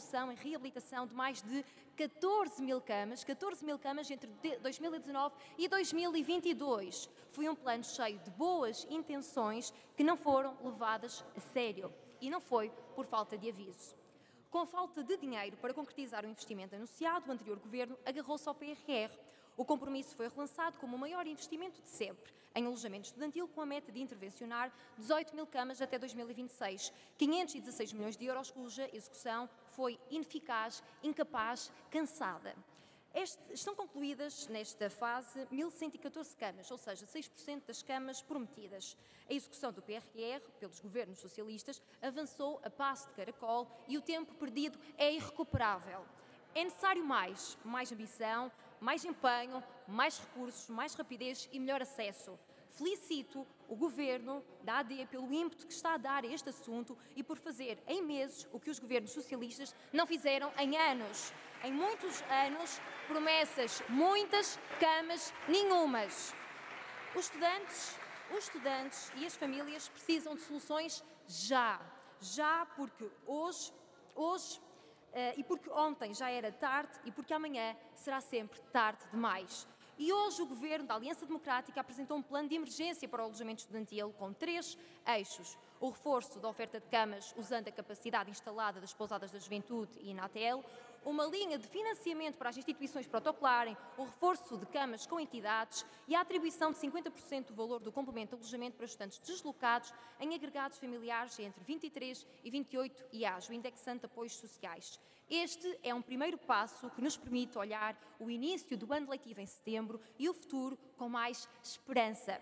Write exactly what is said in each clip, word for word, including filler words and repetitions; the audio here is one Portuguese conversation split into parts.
construção e reabilitação de mais de catorze mil camas, catorze mil camas entre dois mil e dezanove e dois mil e vinte e dois. Foi um plano cheio de boas intenções que não foram levadas a sério. E não foi por falta de aviso. Com a falta de dinheiro para concretizar o investimento anunciado, o anterior Governo agarrou-se ao P R R. O compromisso foi relançado como o maior investimento de sempre em alojamento estudantil, com a meta de intervencionar dezoito mil camas até dois mil e vinte e seis, quinhentos e dezasseis milhões de euros, cuja execução foi ineficaz, incapaz, cansada. Este, estão concluídas, nesta fase, mil cento e catorze camas, ou seja, seis por cento das camas prometidas. A execução do P R R, pelos governos socialistas, avançou a passo de caracol e o tempo perdido é irrecuperável. É necessário mais, mais ambição, mais empenho, mais recursos, mais rapidez e melhor acesso. Felicito o Governo da A D pelo ímpeto que está a dar a este assunto e por fazer em meses o que os governos socialistas não fizeram em anos. Em muitos anos, promessas muitas, camas nenhumas. Os estudantes, os estudantes e as famílias precisam de soluções já. Já porque hoje, hoje uh, e porque ontem já era tarde e porque amanhã será sempre tarde demais. E hoje o Governo da Aliança Democrática apresentou um plano de emergência para o alojamento estudantil com três eixos. O reforço da oferta de camas usando a capacidade instalada das pousadas da juventude e Inatel, uma linha de financiamento para as instituições protocolarem, o reforço de camas com entidades e a atribuição de cinquenta por cento do valor do complemento de alojamento para estudantes deslocados em agregados familiares entre vinte e três e vinte e oito I A S, o indexante de apoios sociais. Este é um primeiro passo que nos permite olhar o início do ano letivo em setembro e o futuro com mais esperança.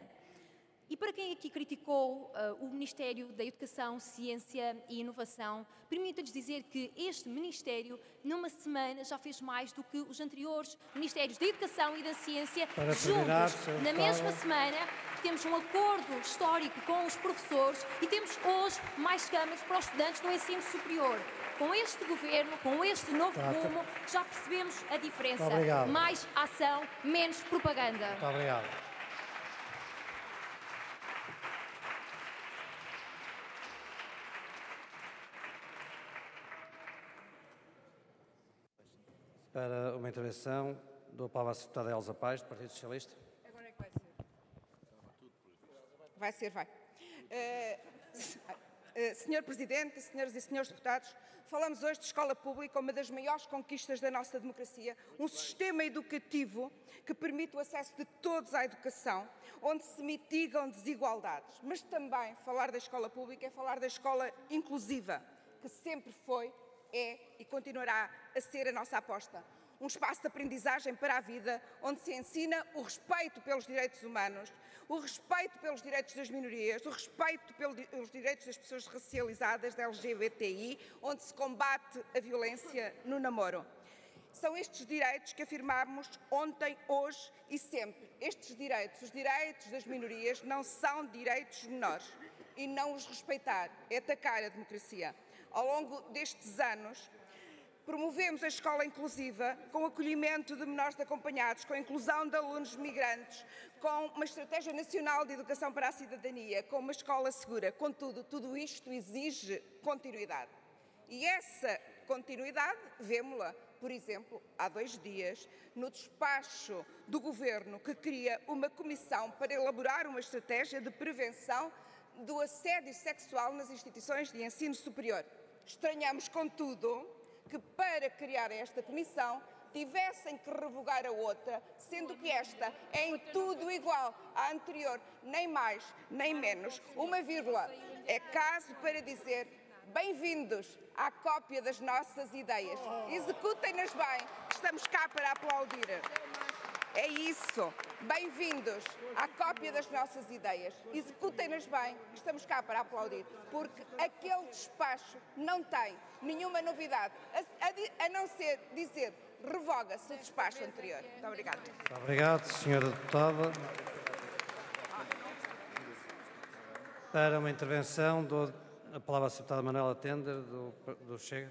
E para quem aqui criticou uh, o Ministério da Educação, Ciência e Inovação, permita-lhes dizer que este Ministério, numa semana, já fez mais do que os anteriores Ministérios da Educação e da Ciência para juntos. terminar, Na mesma semana, temos um acordo histórico com os professores e temos hoje mais camas para os estudantes no ensino superior. Com este Governo, com este novo Tá, rumo, já percebemos a diferença. Muito obrigado. Mais ação, menos propaganda. Muito obrigado. Para uma intervenção, dou a palavra à deputada Elsa Paes, do Partido Socialista. Agora é que vai ser. Vai ser, vai. Uh, uh, senhor Presidente, senhoras e senhores deputados, falamos hoje de escola pública, uma das maiores conquistas da nossa democracia, um sistema educativo que permite o acesso de todos à educação, onde se mitigam desigualdades. Mas também falar da escola pública é falar da escola inclusiva, que sempre foi, é e continuará a ser a nossa aposta. Um espaço de aprendizagem para a vida, onde se ensina o respeito pelos direitos humanos, o respeito pelos direitos das minorias, o respeito pelos direitos das pessoas racializadas, da L G B T I, onde se combate a violência no namoro. São estes direitos que afirmamos ontem, hoje e sempre. Estes direitos, os direitos das minorias, não são direitos menores. E não os respeitar é atacar a democracia. Ao longo destes anos, promovemos a escola inclusiva com o acolhimento de menores acompanhados, com a inclusão de alunos migrantes, com uma estratégia nacional de educação para a cidadania, com uma escola segura. Contudo, tudo isto exige continuidade. E essa continuidade, vemo-la, por exemplo, há dois dias, no despacho do Governo que cria uma comissão para elaborar uma estratégia de prevenção do assédio sexual nas instituições de ensino superior. Estranhamos, contudo, que para criar esta comissão tivessem que revogar a outra, sendo que esta é em tudo igual à anterior, nem mais, nem menos. Uma vírgula é caso para dizer bem-vindos à cópia das nossas ideias. Executem-nas bem, estamos cá para aplaudir. É isso. Bem-vindos à cópia das nossas ideias. Executem-nas bem, estamos cá para aplaudir, porque aquele despacho não tem nenhuma novidade, a, a, a não ser dizer revoga-se o despacho anterior. Muito obrigada. Muito obrigado, senhora deputada. Para uma intervenção, dou a palavra à deputada Manuela Tender, do, do Chega.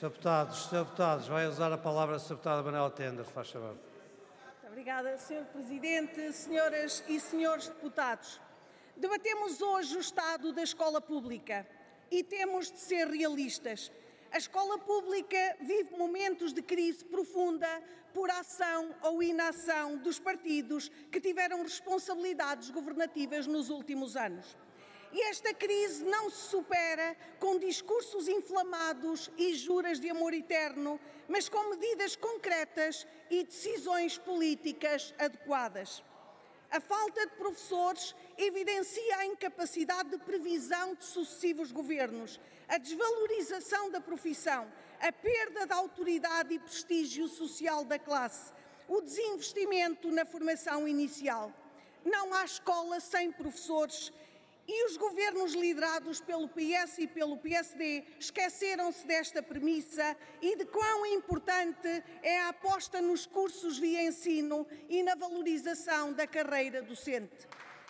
senhor Deputado, senhor Deputados, vai usar a palavra a senhora Deputada Manuela Tender, faz favor. Muito obrigada, senhor Presidente, senhoras e senhores deputados. Debatemos hoje o estado da escola pública e temos de ser realistas. A escola pública vive momentos de crise profunda por ação ou inação dos partidos que tiveram responsabilidades governativas nos últimos anos. E esta crise não se supera com discursos inflamados e juras de amor eterno, mas com medidas concretas e decisões políticas adequadas. A falta de professores evidencia a incapacidade de previsão de sucessivos governos, a desvalorização da profissão, a perda da autoridade e prestígio social da classe, o desinvestimento na formação inicial. Não há escola sem professores. E os governos liderados pelo P S e pelo P S D esqueceram-se desta premissa e de quão importante é a aposta nos cursos via ensino e na valorização da carreira docente.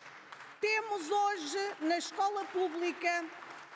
Temos hoje, na escola pública,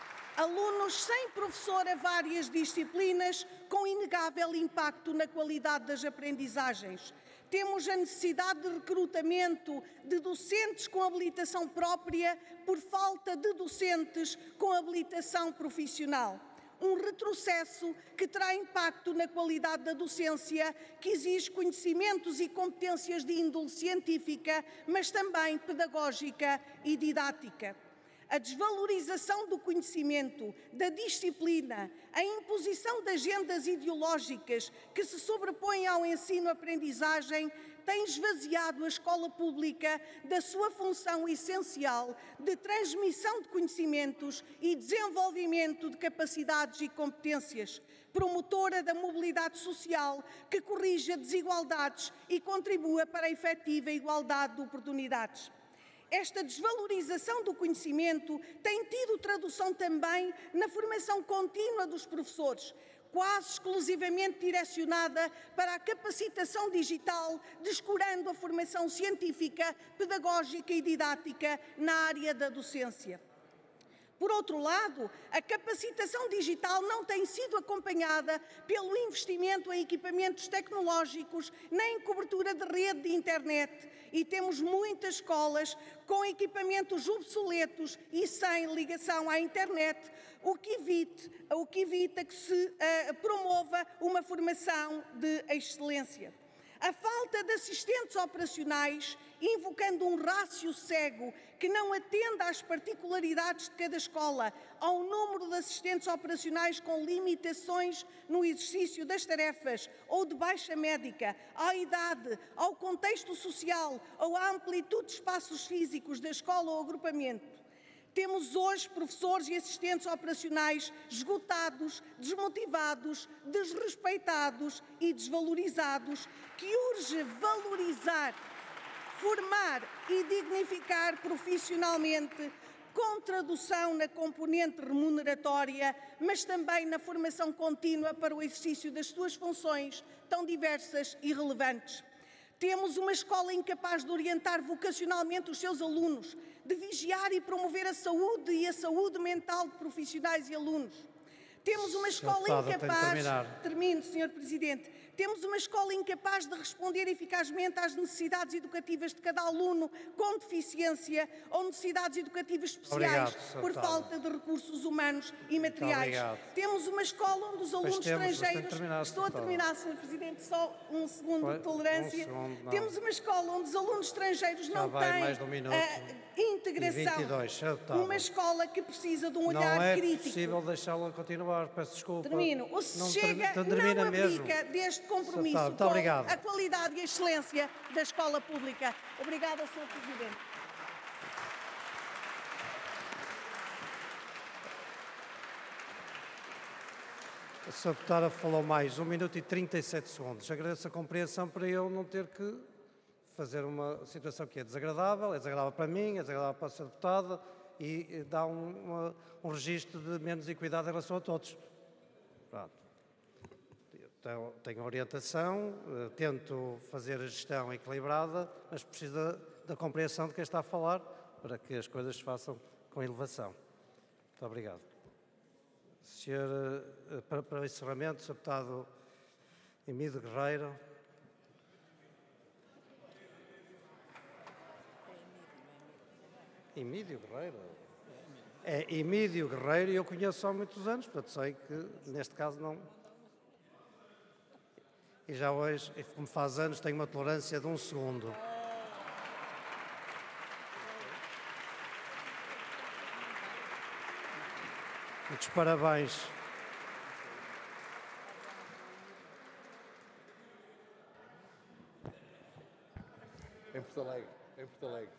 alunos sem professor a várias disciplinas, com inegável impacto na qualidade das aprendizagens. Temos a necessidade de recrutamento de docentes com habilitação própria por falta de docentes com habilitação profissional. Um retrocesso que terá impacto na qualidade da docência, que exige conhecimentos e competências de índole científica, mas também pedagógica e didática. A desvalorização do conhecimento, da disciplina, a imposição de agendas ideológicas que se sobrepõem ao ensino-aprendizagem tem esvaziado a escola pública da sua função essencial de transmissão de conhecimentos e desenvolvimento de capacidades e competências, promotora da mobilidade social que corrija desigualdades e contribua para a efetiva igualdade de oportunidades. Esta desvalorização do conhecimento tem tido tradução também na formação contínua dos professores, quase exclusivamente direcionada para a capacitação digital, descurando a formação científica, pedagógica e didática na área da docência. Por outro lado, a capacitação digital não tem sido acompanhada pelo investimento em equipamentos tecnológicos nem em cobertura de rede de internet e temos muitas escolas com equipamentos obsoletos e sem ligação à internet, o que evita, o que, evita que se uh, promova uma formação de excelência. A falta de assistentes operacionais, invocando um rácio cego que não atenda às particularidades de cada escola, ao número de assistentes operacionais com limitações no exercício das tarefas ou de baixa médica, à idade, ao contexto social ou à amplitude de espaços físicos da escola ou agrupamento. Temos hoje professores e assistentes operacionais esgotados, desmotivados, desrespeitados e desvalorizados, que urge valorizar, formar e dignificar profissionalmente, com tradução na componente remuneratória, mas também na formação contínua para o exercício das suas funções tão diversas e relevantes. Temos uma escola incapaz de orientar vocacionalmente os seus alunos, de vigiar e promover a saúde e a saúde mental de profissionais e alunos. Temos uma escola incapaz... Termino, senhor Presidente. Temos uma escola incapaz de responder eficazmente às necessidades educativas de cada aluno com deficiência ou necessidades educativas especiais. Obrigado, por falta de recursos humanos e materiais. Temos uma escola onde os alunos estrangeiros... Terminar, Estou a terminar, senhor Presidente, só um segundo Foi, de tolerância. Um segundo, Temos uma escola onde os alunos estrangeiros Já não têm um a integração. vinte e dois, uma escola que precisa de um olhar não é crítico. Não é possível deixá-la continuar, peço desculpa. Termino. O Se Chega não, não abdica deste compromisso Muito com obrigado. a qualidade e a excelência da escola pública. Obrigada, senhor Presidente. A senhora Deputada falou mais um minuto e trinta e sete segundos. Agradeço a compreensão para eu não ter que fazer uma situação que é desagradável, é desagradável para mim, é desagradável para a senhora Deputada e dá um, uma, um registro de menos equidade em relação a todos. Pronto. Então, tenho orientação, tento fazer a gestão equilibrada, mas preciso da, da compreensão de quem está a falar para que as coisas se façam com elevação. Muito obrigado. Senhor, para, para o encerramento, senhor Deputado Emílio Guerreiro. Emílio Guerreiro? É Emílio Guerreiro e eu conheço há muitos anos, portanto sei que neste caso não. E já hoje, como faz anos, tenho uma tolerância de um segundo. Muitos parabéns. Em Porto Alegre. Em Porto Alegre.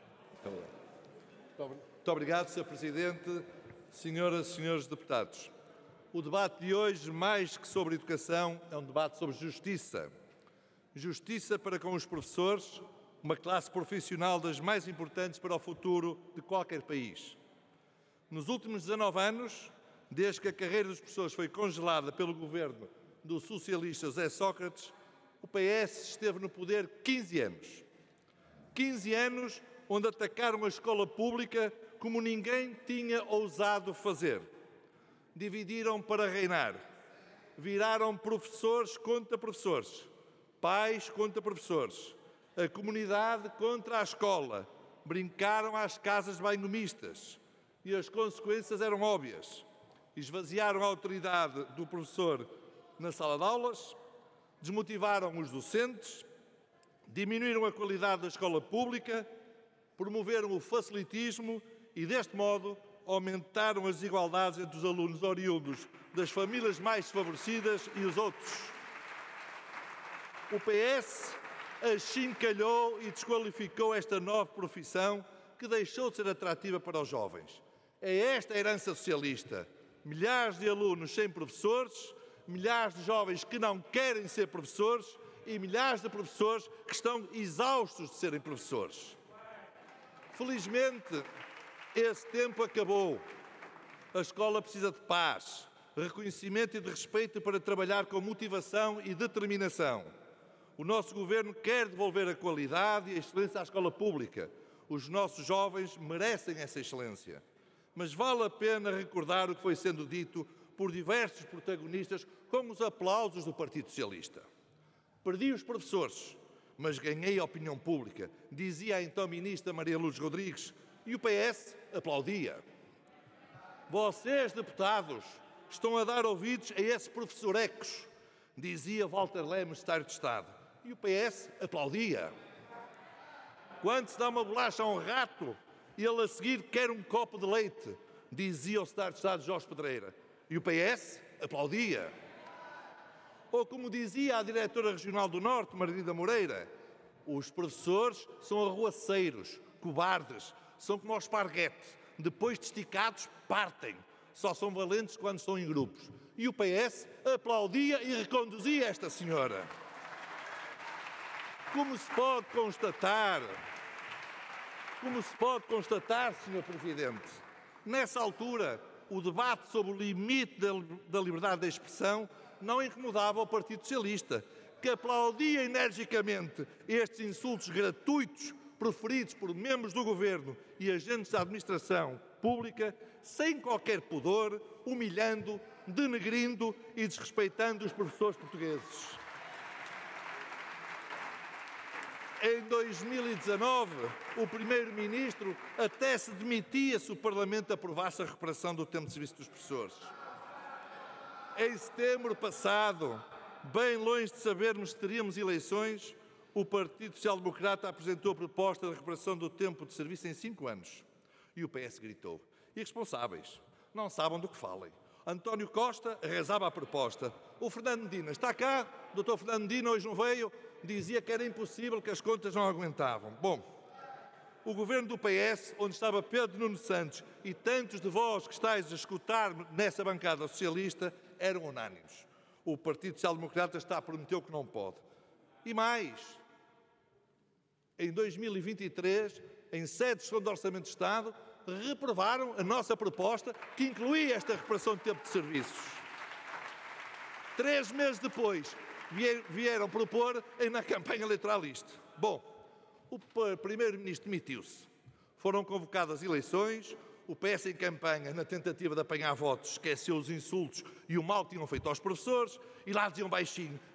Muito obrigado, senhor Presidente, senhoras e senhores deputados. O debate de hoje, mais que sobre educação, é um debate sobre justiça. Justiça para com os professores, uma classe profissional das mais importantes para o futuro de qualquer país. Nos últimos dezanove anos, desde que a carreira dos professores foi congelada pelo governo do socialista José Sócrates, o P S esteve no poder quinze anos. quinze anos onde atacaram a escola pública como ninguém tinha ousado fazer. Dividiram para reinar. Viraram professores contra professores, pais contra professores, a comunidade contra a escola. Brincaram às casas de banho mistas. E as consequências eram óbvias. Esvaziaram a autoridade do professor na sala de aulas, desmotivaram os docentes, diminuíram a qualidade da escola pública, promoveram o facilitismo e, deste modo, aumentaram as desigualdades entre os alunos oriundos das famílias mais desfavorecidas e os outros. O P S achincalhou e desqualificou esta nova profissão que deixou de ser atrativa para os jovens. É esta a herança socialista. Milhares de alunos sem professores, milhares de jovens que não querem ser professores e milhares de professores que estão exaustos de serem professores. Felizmente, esse tempo acabou. A escola precisa de paz, reconhecimento e de respeito para trabalhar com motivação e determinação. O nosso governo quer devolver a qualidade e a excelência à escola pública. Os nossos jovens merecem essa excelência. Mas vale a pena recordar o que foi sendo dito por diversos protagonistas com os aplausos do Partido Socialista. Perdi os professores, mas ganhei a opinião pública, dizia a então ministra Maria Lourdes Rodrigues, e o P S aplaudia. Vocês, deputados, estão a dar ouvidos a esses professorecos, dizia Walter Lemos, secretário de Estado, e o P S aplaudia. Quando se dá uma bolacha a um rato, ele a seguir quer um copo de leite, dizia o secretário de Estado Jorge Pedreira, e o P S aplaudia. Ou como dizia a diretora regional do Norte, Margarida Moreira, os professores são arruaceiros, cobardes, são como ao esparguete, depois de esticados partem, só são valentes quando estão em grupos. E o P S aplaudia e reconduzia esta senhora. Como se pode constatar, como se pode constatar, senhor Presidente, nessa altura, o debate sobre o limite da liberdade de expressão não incomodava o Partido Socialista, que aplaudia energicamente estes insultos gratuitos proferidos por membros do Governo e agentes da administração pública, sem qualquer pudor, humilhando, denegrindo e desrespeitando os professores portugueses. Em dois mil e dezanove, o Primeiro-Ministro até se demitia se o Parlamento aprovasse a recuperação do tempo de serviço dos professores. Em setembro passado, bem longe de sabermos que teríamos eleições, o Partido Social Democrata apresentou a proposta de recuperação do tempo de serviço em cinco anos. E o P S gritou. Irresponsáveis, não sabem do que falem. António Costa arrasava a proposta. O Fernando Medina está cá, o doutor Fernando Medina hoje não veio, dizia que era impossível, que as contas não aguentavam. Bom, o governo do P S, onde estava Pedro Nuno Santos e tantos de vós que estáis a escutar nessa bancada socialista, eram unânimes. O Partido Social Democrata está a prometer que não pode. E mais, em dois mil e vinte e três, em sede de sessão do Orçamento de Estado, reprovaram a nossa proposta que incluía esta recuperação de tempo de serviços. Três meses depois, vieram propor na campanha eleitoral isto. Bom, o Primeiro-Ministro demitiu-se. Foram convocadas eleições, o P S em campanha, na tentativa de apanhar votos, esqueceu os insultos e o mal que tinham feito aos professores, e lá diziam baixinho,